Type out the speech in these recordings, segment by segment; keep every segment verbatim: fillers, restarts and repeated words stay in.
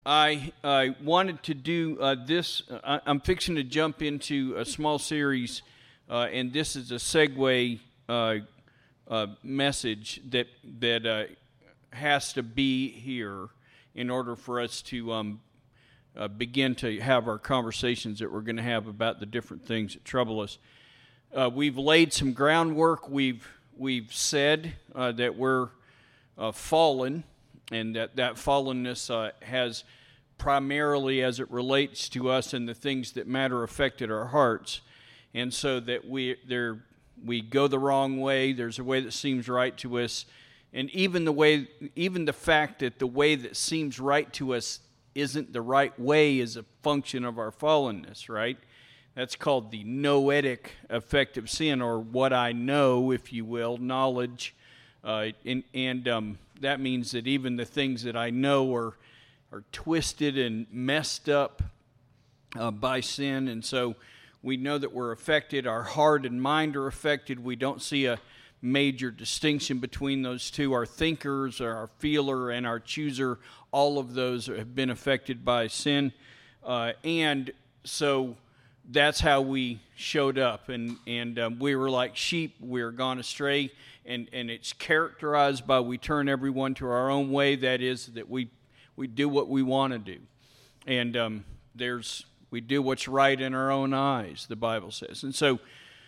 I I wanted to do uh, this. I, I'm fixing to jump into a small series, uh, and this is a segue uh, uh, message that that uh, has to be here in order for us to um, uh, begin to have our conversations that we're going to have about the different things that trouble us. Uh, we've laid some groundwork. We've we've said uh, that we're uh, fallen. And that, that fallenness uh, has primarily, as it relates to us and the things that matter, affected our hearts. And so that we there we go the wrong way. There's a way that seems right to us. And even the way, even the fact that the way that seems right to us isn't the right way is a function of our fallenness, right? That's called the noetic effect of sin, or what I know, if you will, knowledge. Uh, and and um, that means that even the things that I know are are twisted and messed up uh, by sin, and so we know that we're affected. Our heart and mind are affected. We don't see a major distinction between those two. Our thinkers, our feeler, and our chooser, all of those have been affected by sin, uh, and so that's how we showed up, and and um, we were like sheep. We were gone astray. And and it's characterized by we turn everyone to our own way. That is, that we we do what we want to do, and um, there's we do what's right in our own eyes. The Bible says, and so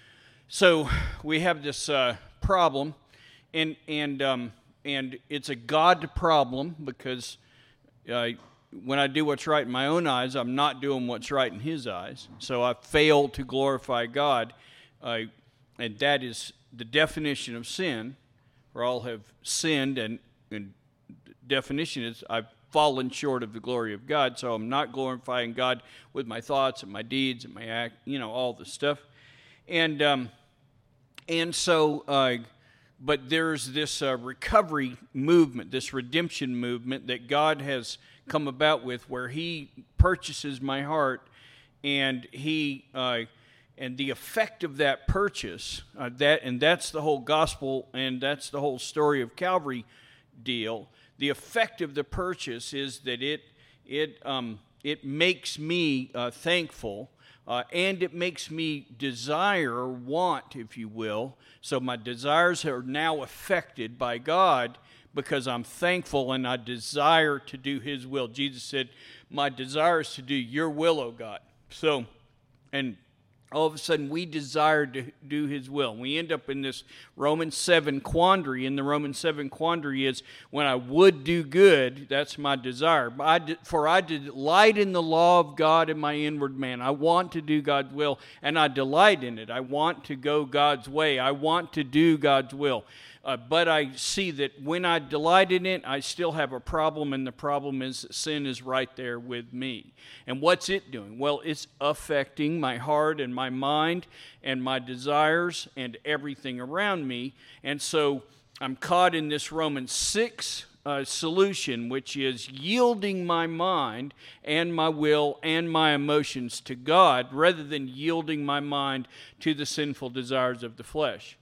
so we have this uh, problem, and and um, and it's a God problem because uh, when I do what's right in my own eyes, I'm not doing what's right in His eyes. So I fail to glorify God, uh, and that is the definition of sin, for all have sinned, and, and definition is I've fallen short of the glory of God, so I'm not glorifying God with my thoughts and my deeds and my act, you know, all the stuff. And um, and so, uh, but there's this uh, recovery movement, this redemption movement that God has come about with, where He purchases my heart, and He uh, And the effect of that purchase, uh, that and that's the whole gospel, and that's the whole story of Calvary deal. The effect of the purchase is that it it um, it makes me uh, thankful, uh, and it makes me desire, want, if you will. So my desires are now affected by God because I'm thankful and I desire to do His will. Jesus said, "My desire is to do Your will, O God." So, and all of a sudden, we desire to do His will. And we end up in this Romans seven quandary. And the Romans seven quandary is, when I would do good, that's my desire. For I delight in the law of God in my inward man. I want to do God's will, and I delight in it. I want to go God's way. I want to do God's will. Uh, but I see that when I delight in it, I still have a problem, and the problem is that sin is right there with me. And what's it doing? Well, it's affecting my heart and my mind and my desires and everything around me. And so I'm caught in this Romans six uh, solution, which is yielding my mind and my will and my emotions to God rather than yielding my mind to the sinful desires of the flesh.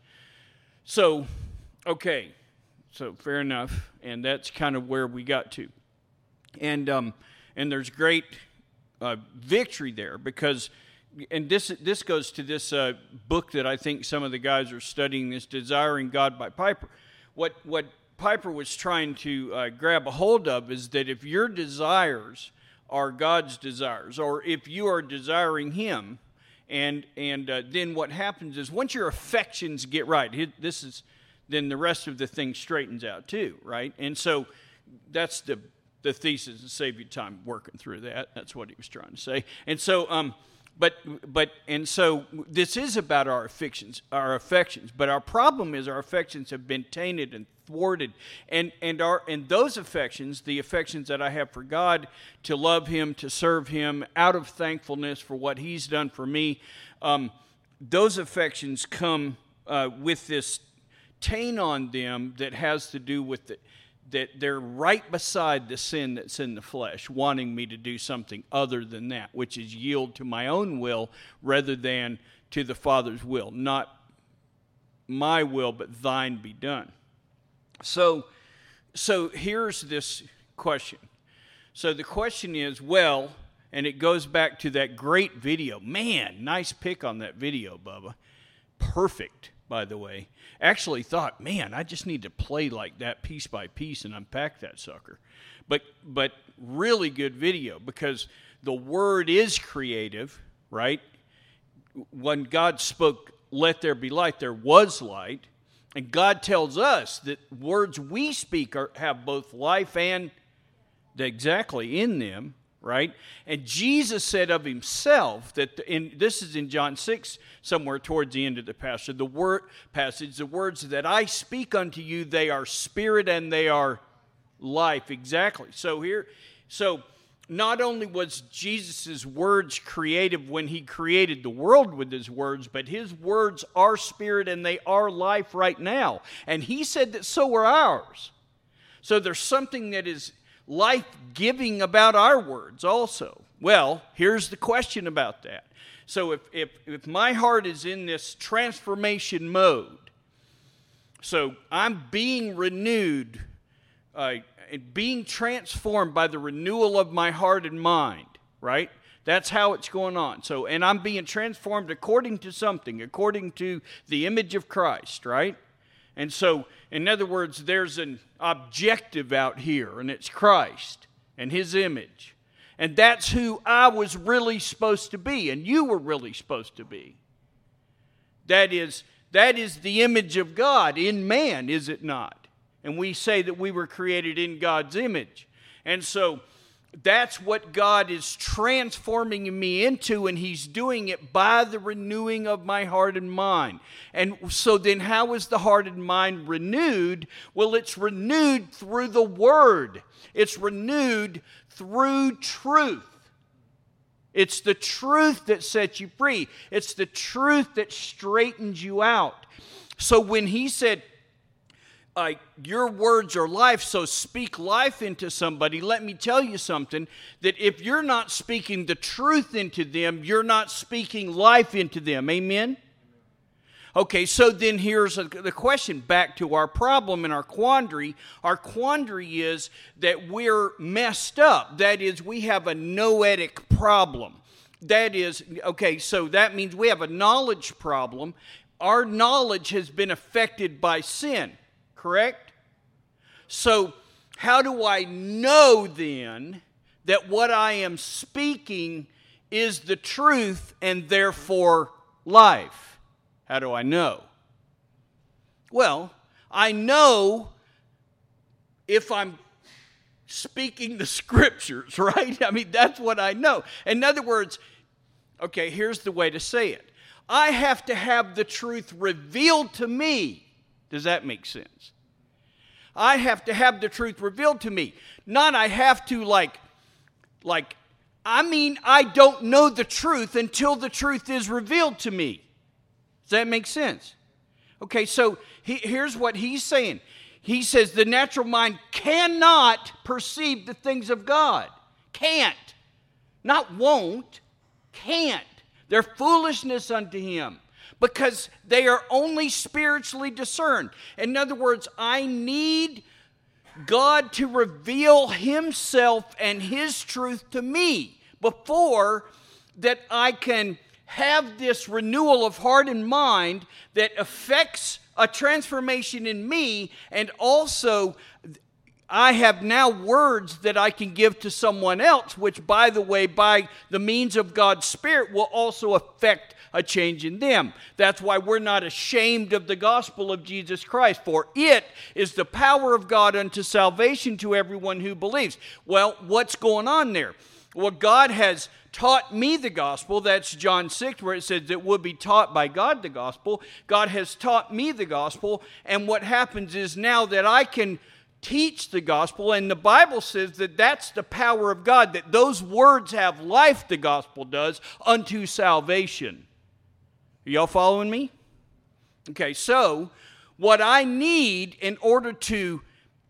So, okay, so fair enough, and that's kind of where we got to. And um, and there's great uh, victory there because, and this this goes to this uh, book that I think some of the guys are studying, this Desiring God by Piper. What what Piper was trying to uh, grab a hold of is that if your desires are God's desires, or if you are desiring Him, and and uh, then what happens is once your affections get right, this is then the rest of the thing straightens out too, right? And so that's the the thesis, to save you time working through that. That's what he was trying to say. And so, um, but but and so this is about our affections, our affections. But our problem is our affections have been tainted and thwarted, and and our and those affections, the affections that I have for God, to love Him, to serve Him, out of thankfulness for what He's done for me, um, those affections come uh, with this taint on them that has to do with the, that they're right beside the sin that's in the flesh, wanting me to do something other than that, which is yield to my own will rather than to the Father's will. Not my will, but thine be done. So, so here's this question. So the question is, well, and it goes back to that great video. Man, nice pick on that video, Bubba. Perfect, by the way. Actually thought, man, I just need to play like that piece by piece and unpack that sucker. But but really good video, because the word is creative, right? When God spoke, let there be light, there was light. And God tells us that words we speak are, have both life and exactly in them, right? And Jesus said of himself that, the, in, this is in John six, somewhere towards the end of the passage, the word passage, the words that I speak unto you, they are spirit and they are life. Exactly. So here, so not only was Jesus' words creative when he created the world with his words, but his words are spirit and they are life right now. And he said that so are ours. So there's something that is life-giving about our words also. Well, here's the question about that. So if, if, if my heart is in this transformation mode, so I'm being renewed, uh, being transformed by the renewal of my heart and mind, right? That's how it's going on. So, and I'm being transformed according to something, according to the image of Christ, right? And so, in other words, there's an objective out here, and it's Christ and his image. And that's who I was really supposed to be, and you were really supposed to be. That is, that is the image of God in man, is it not? And we say that we were created in God's image. And so, that's what God is transforming me into, and he's doing it by the renewing of my heart and mind. And so then how is the heart and mind renewed? Well, it's renewed through the Word. It's renewed through truth. It's the truth that sets you free. It's the truth that straightens you out. So when he said, Uh, your words are life, so speak life into somebody. Let me tell you something, that if you're not speaking the truth into them, you're not speaking life into them. Amen? Okay, so then here's a, the question, back to our problem and our quandary. Our quandary is that we're messed up. That is, we have a noetic problem. That is, okay, so that means we have a knowledge problem. Our knowledge has been affected by sin. Correct? So, how do I know then that what I am speaking is the truth and therefore life? How do I know? Well, I know if I'm speaking the scriptures, right? I mean, that's what I know. In other words, okay, here's the way to say it. I have to have the truth revealed to me. Does that make sense? I have to have the truth revealed to me. Not I have to like, like, I mean, I don't know the truth until the truth is revealed to me. Does that make sense? Okay, so he, here's what he's saying. He says the natural mind cannot perceive the things of God. Can't. Not won't. Can't. They're foolishness unto him, because they are only spiritually discerned. In other words, I need God to reveal himself and his truth to me before that I can have this renewal of heart and mind that affects a transformation in me, and also I have now words that I can give to someone else, which, by the way, by the means of God's Spirit will also affect a change in them. That's why we're not ashamed of the gospel of Jesus Christ, for it is the power of God unto salvation to everyone who believes. Well, what's going on there? Well, God has taught me the gospel. That's John six, where it says it would be taught by God the gospel. God has taught me the gospel, and what happens is now that I can teach the gospel, and the Bible says that that's the power of God, that those words have life, the gospel does, unto salvation. Are y'all following me? Okay, so what I need in order to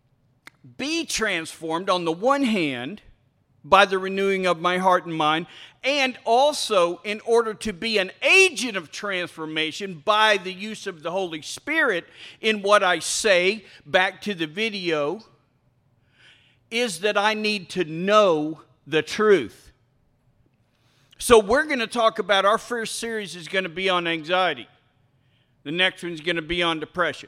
be transformed, on the one hand, by the renewing of my heart and mind, and also in order to be an agent of transformation by the use of the Holy Spirit in what I say, back to the video, is that I need to know the truth. So we're going to talk about, our first series is going to be on anxiety. The next one's going to be on depression.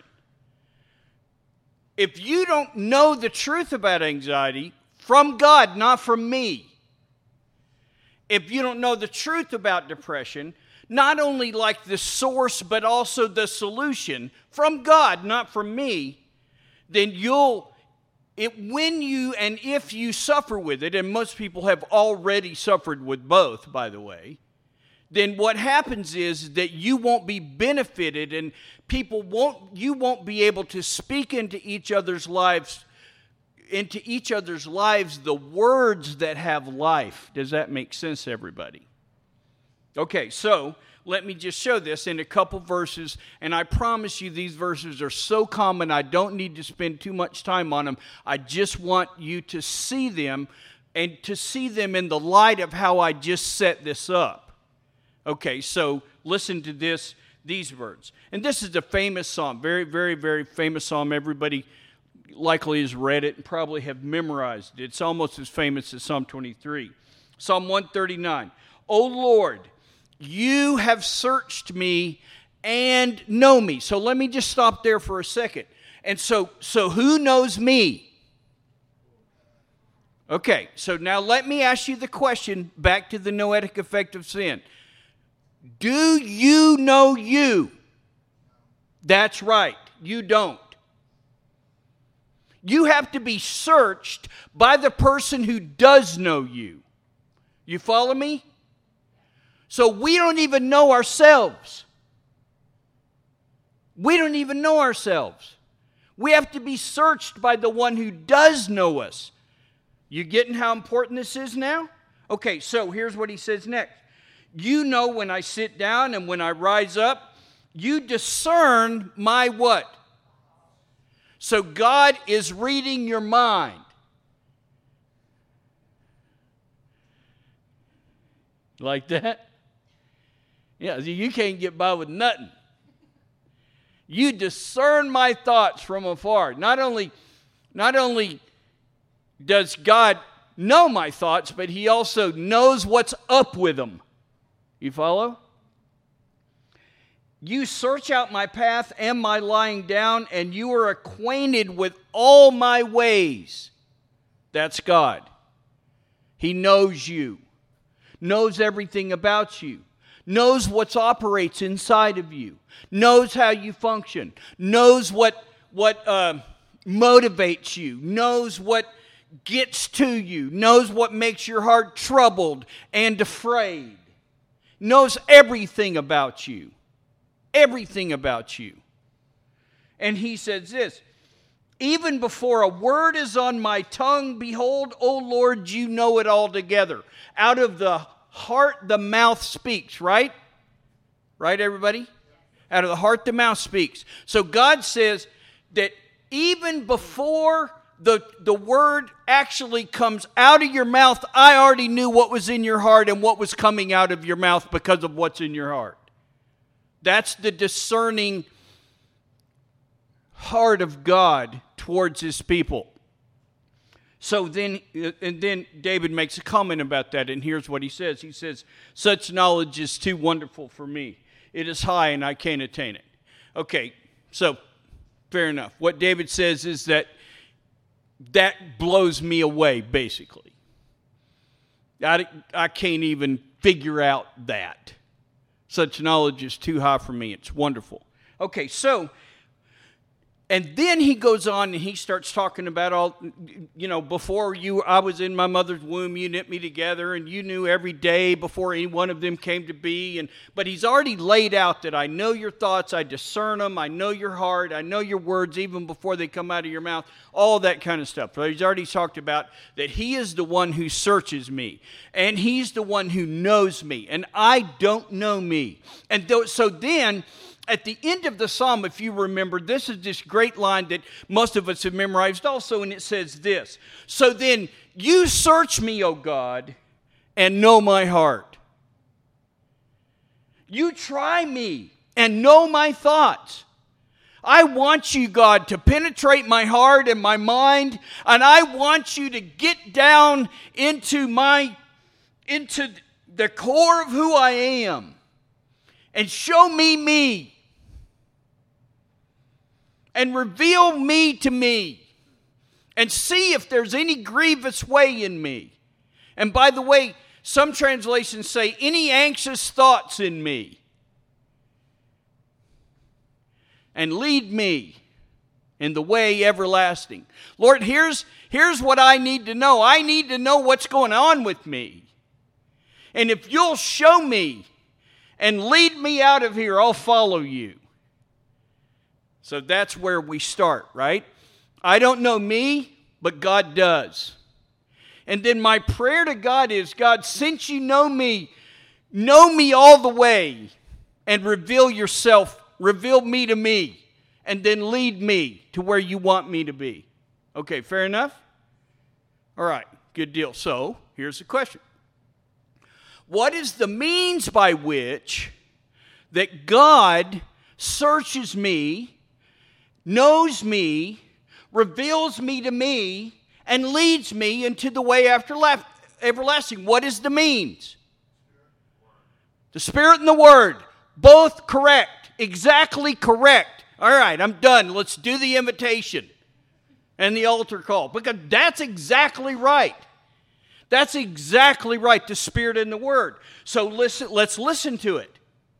If you don't know the truth about anxiety, from God, not from me. If you don't know the truth about depression, not only like the source, but also the solution, from God, not from me, then you'll, it, when you and if you suffer with it, and most people have already suffered with both, by the way, then what happens is that you won't be benefited, and people won't, you won't be able to speak into each other's lives, into each other's lives the words that have life. Does that make sense, everybody? Okay, so let me just show this in a couple verses, and I promise you these verses are so common I don't need to spend too much time on them. I just want you to see them, and to see them in the light of how I just set this up. Okay, so listen to this, these words. And this is a famous psalm, very, very, very famous psalm. Everybody likely has read it and probably have memorized it. It's almost as famous as Psalm twenty-three. Psalm one thirty-nine. O Lord, you have searched me and know me. So let me just stop there for a second. And so, so who knows me? Okay, so now let me ask you the question, back to the noetic effect of sin. Do you know you? That's right, you don't. You have to be searched by the person who does know you. You follow me? So we don't even know ourselves. We don't even know ourselves. We have to be searched by the one who does know us. You getting how important this is now? Okay, so here's what he says next. You know when I sit down and when I rise up, you discern my what? So God is reading your mind. Like that? Yeah, you can't get by with nothing. You discern my thoughts from afar. Not only, not only does God know my thoughts, but he also knows what's up with them. You follow? You search out my path and my lying down, and you are acquainted with all my ways. That's God. He knows you, knows everything about you, knows what operates inside of you, knows how you function, knows what, what uh, motivates you, knows what gets to you, knows what makes your heart troubled and afraid. Knows everything about you. Everything about you. And he says this, even before a word is on my tongue, behold, O Lord, you know it altogether. Out of the heart, the mouth speaks, right? Right, everybody? Out of the heart, the mouth speaks. So God says that even before The, the word actually comes out of your mouth, I already knew what was in your heart and what was coming out of your mouth because of what's in your heart. That's the discerning heart of God towards his people. So then, and then David makes a comment about that, and here's what he says. He says, such knowledge is too wonderful for me. It is high and I can't attain it. Okay, so fair enough. What David says is that that blows me away, basically. I, I can't even figure out that. Such knowledge is too high for me. It's wonderful. Okay, so, and then he goes on and he starts talking about all, you know, before you, I was in my mother's womb, you knit me together, and you knew every day before any one of them came to be. And but he's already laid out that I know your thoughts, I discern them, I know your heart, I know your words even before they come out of your mouth, all that kind of stuff. So he's already talked about that he is the one who searches me, and he's the one who knows me, and I don't know me. And th- so then, at the end of the psalm, if you remember, this is this great line that most of us have memorized also, and it says this. So then, you search me, O God, and know my heart. You try me and know my thoughts. I want you, God, to penetrate my heart and my mind, and I want you to get down into my, into the core of who I am, and show me me, and reveal me to me, and see if there's any grievous way in me. And by the way, some translations say, any anxious thoughts in me. And lead me in the way everlasting. Lord, here's, here's what I need to know. I need to know what's going on with me. And if you'll show me and lead me out of here, I'll follow you. So that's where we start, right? I don't know me, but God does. And then my prayer to God is, God, since you know me, know me all the way and reveal yourself, reveal me to me, and then lead me to where you want me to be. Okay, fair enough? All right, good deal. So, here's the question. What is the means by which that God searches me, knows me, reveals me to me, and leads me into the way after everlasting? What is the means? The Spirit and the Word. Both correct. Exactly correct. All right, I'm done. Let's do the invitation and the altar call. Because that's exactly right. That's exactly right. The Spirit and the Word. So listen, let's listen to it.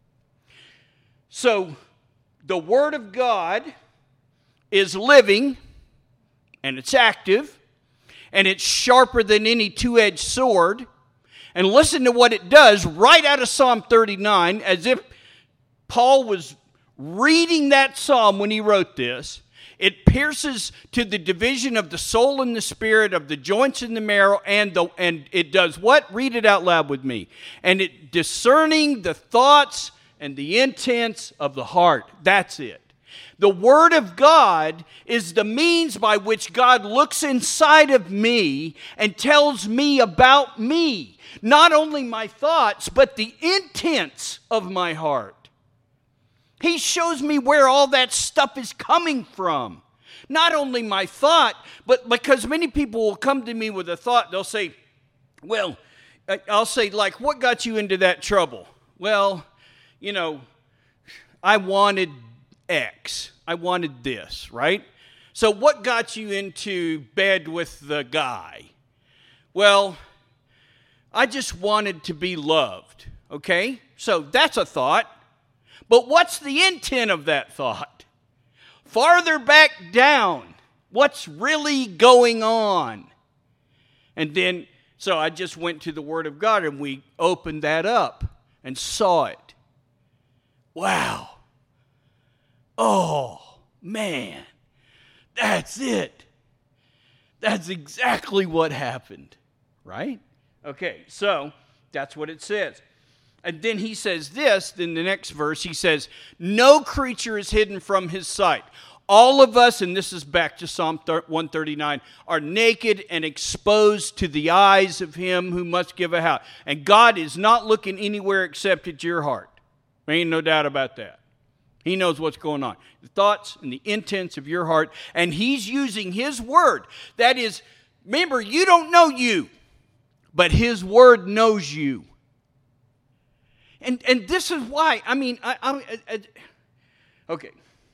So the Word of God is living, and it's active, and it's sharper than any two-edged sword. And listen to what it does right out of Psalm thirty-nine, as if Paul was reading that psalm when he wrote this. It pierces to the division of the soul and the spirit, of the joints and the marrow, and the and it does what? Read it out loud with me. And it discerning the thoughts and the intents of the heart. That's it. The Word of God is the means by which God looks inside of me and tells me about me. Not only my thoughts, but the intents of my heart. He shows me where all that stuff is coming from. Not only my thought, but because many people will come to me with a thought, they'll say, well, I'll say, like, what got you into that trouble? Well, you know, I wanted X. I wanted this, right? So what got you into bed with the guy? Well, I just wanted to be loved, okay? So that's a thought. But what's the intent of that thought? Farther back down, what's really going on? And then, so I just went to the Word of God and we opened that up and saw it. Wow. Oh, man. That's it. That's exactly what happened, right? Okay, so that's what it says. And then he says this, in the next verse, he says, no creature is hidden from his sight. All of us, and this is back to Psalm one thirty-nine, are naked and exposed to the eyes of him who must give a house. And God is not looking anywhere except at your heart. There ain't no doubt about that. He knows what's going on. The thoughts and the intents of your heart. And he's using his word. That is, remember, you don't know you, but his word knows you. And and this is why, I mean, I, I, I, okay.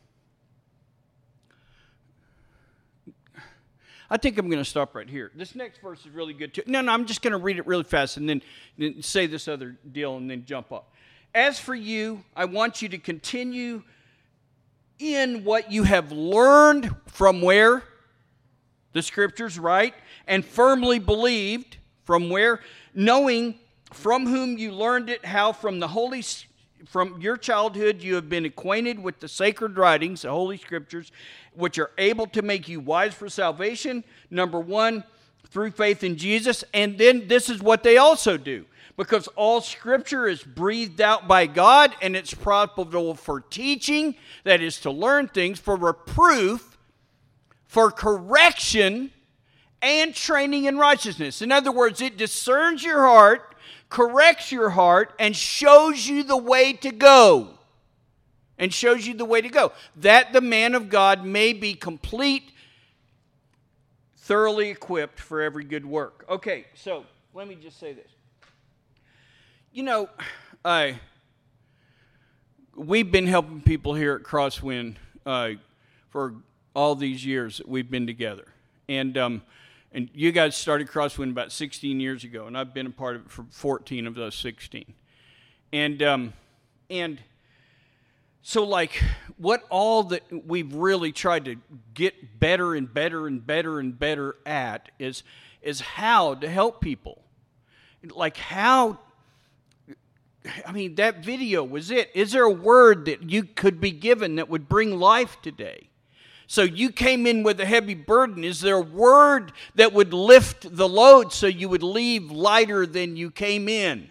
I think I'm going to stop right here. This next verse is really good too. No, no, I'm just going to read it really fast and then, then say this other deal and then jump up. As for you, I want you to continue in what you have learned from where? The Scriptures, right? And firmly believed from where? Knowing from whom you learned it, how from the Holy, from your childhood you have been acquainted with the sacred writings, the Holy Scriptures, which are able to make you wise for salvation. Number one, through faith in Jesus. And then this is what they also do. Because all Scripture is breathed out by God and it's profitable for teaching, that is to learn things, for reproof, for correction, and training in righteousness. In other words, it discerns your heart, corrects your heart, and shows you the way to go. and shows you the way to go, that the man of God may be complete, thoroughly equipped for every good work. Okay, so let me just say this. You know, I we've been helping people here at Crosswind uh, for all these years that we've been together. And um, and you guys started Crosswind about sixteen years ago, and I've been a part of it for fourteen of those sixteen. And um, and so, like, what all that we've really tried to get better and better and better and better at is is how to help people. Like how, I mean, that video was it. Is there a word that you could be given that would bring life today? So you came in with a heavy burden. Is there a word that would lift the load so you would leave lighter than you came in?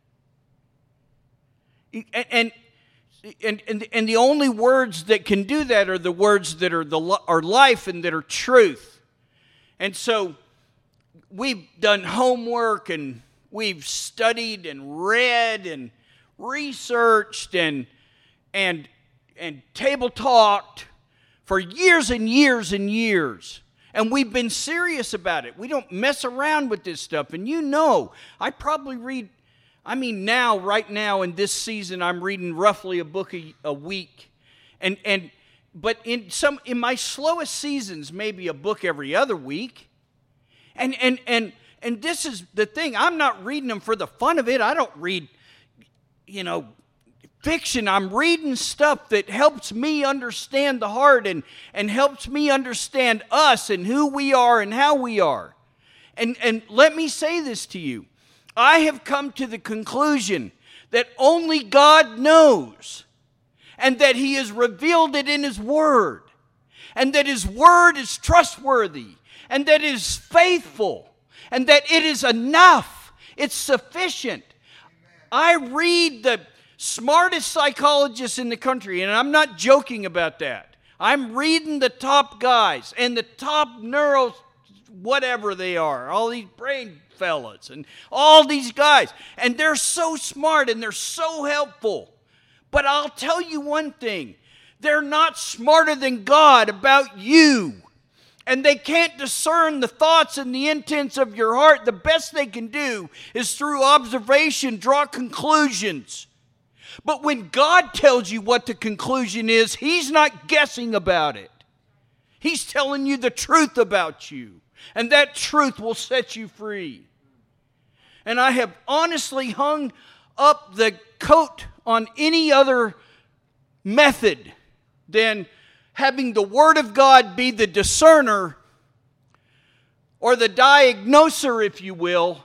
And, and And, and and the only words that can do that are the words that are the are life and that are truth. And so we've done homework and we've studied and read and researched and and and table talked for years and years and years. And we've been serious about it. We don't mess around with this stuff. And you know, I probably read I mean, now, right now, in this season, I'm reading roughly a book a, a week, and and but in some in my slowest seasons, maybe a book every other week, and and and and this is the thing. I'm not reading them for the fun of it. I don't read, you know, fiction. I'm reading stuff that helps me understand the heart and and helps me understand us and who we are and how we are, and and let me say this to you. I have come to the conclusion that only God knows, and that He has revealed it in His Word, and that His Word is trustworthy, and that it is faithful, and that it is enough. It's sufficient. I read the smartest psychologists in the country, and I'm not joking about that. I'm reading the top guys and the top neuro whatever they are, all these brain fellas and all these guys, and they're so smart and they're so helpful. But I'll tell you one thing, they're not smarter than God about you, and they can't discern the thoughts and the intents of your heart. The best they can do is through observation draw conclusions. But when God tells you what the conclusion is, He's not guessing about it. He's telling you the truth about you. And that truth will set you free. And I have honestly hung up the coat on any other method than having the Word of God be the discerner or the diagnoser, if you will,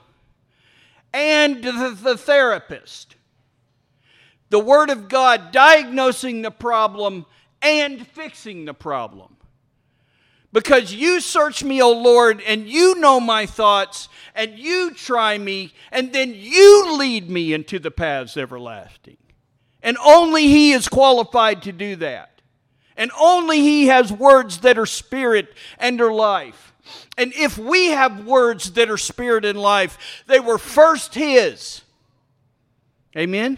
and the, the therapist. The Word of God diagnosing the problem and fixing the problem. Because you search me, O Lord, and you know my thoughts, and you try me, and then you lead me into the paths everlasting. And only He is qualified to do that. And only He has words that are spirit and are life. And if we have words that are spirit and life, they were first His. Amen?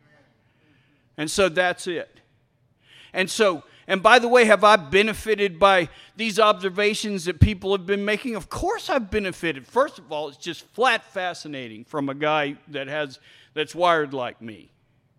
And so that's it. And so... And by the way, have I benefited by these observations that people have been making? Of course I've benefited. First of all, it's just flat fascinating from a guy that has that's wired like me.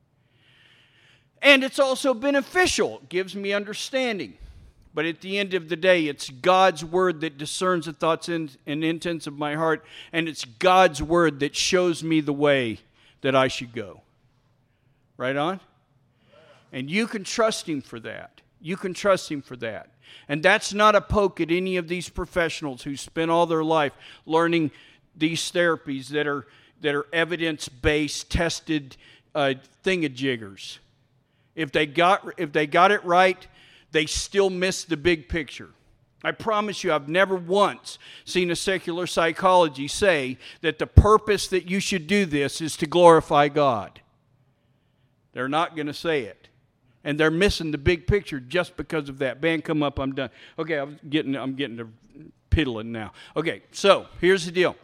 And it's also beneficial. It gives me understanding. But at the end of the day, it's God's Word that discerns the thoughts and, and intents of my heart. And it's God's Word that shows me the way that I should go. Right on? And you can trust Him for that. You can trust Him for that. And that's not a poke at any of these professionals who spend all their life learning these therapies that are that are evidence-based, tested uh, thingajiggers. If they got if they got it right, they still miss the big picture. I promise you, I've never once seen a secular psychology say that the purpose that you should do this is to glorify God. They're not going to say it. And they're missing the big picture just because of that. Band, come up, I'm done. Okay, I'm getting I'm getting to piddling now. Okay, so here's the deal.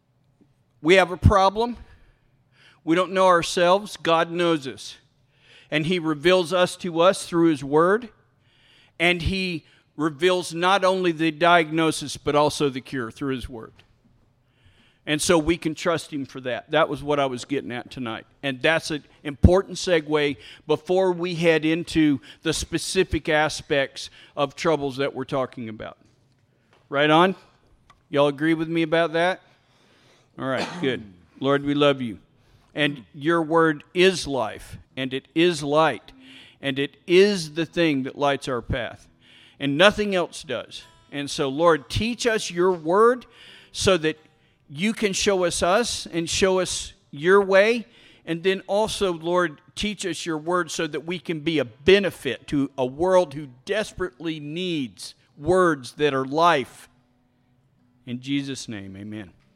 We have a problem. We don't know ourselves. God knows us. and He reveals us to us through His Word, and He reveals not only the diagnosis but also the cure through His Word. And so we can trust Him for that. That was what I was getting at tonight. And that's an important segue before we head into the specific aspects of troubles that we're talking about. Right on? Y'all agree with me about that? All right, good. Lord, we love You. And Your Word is life, and it is light, and it is the thing that lights our path. And nothing else does. And so, Lord, teach us Your Word so that You can show us us and show us Your way. And then also, Lord, teach us Your Word so that we can be a benefit to a world who desperately needs words that are life. In Jesus' name, amen.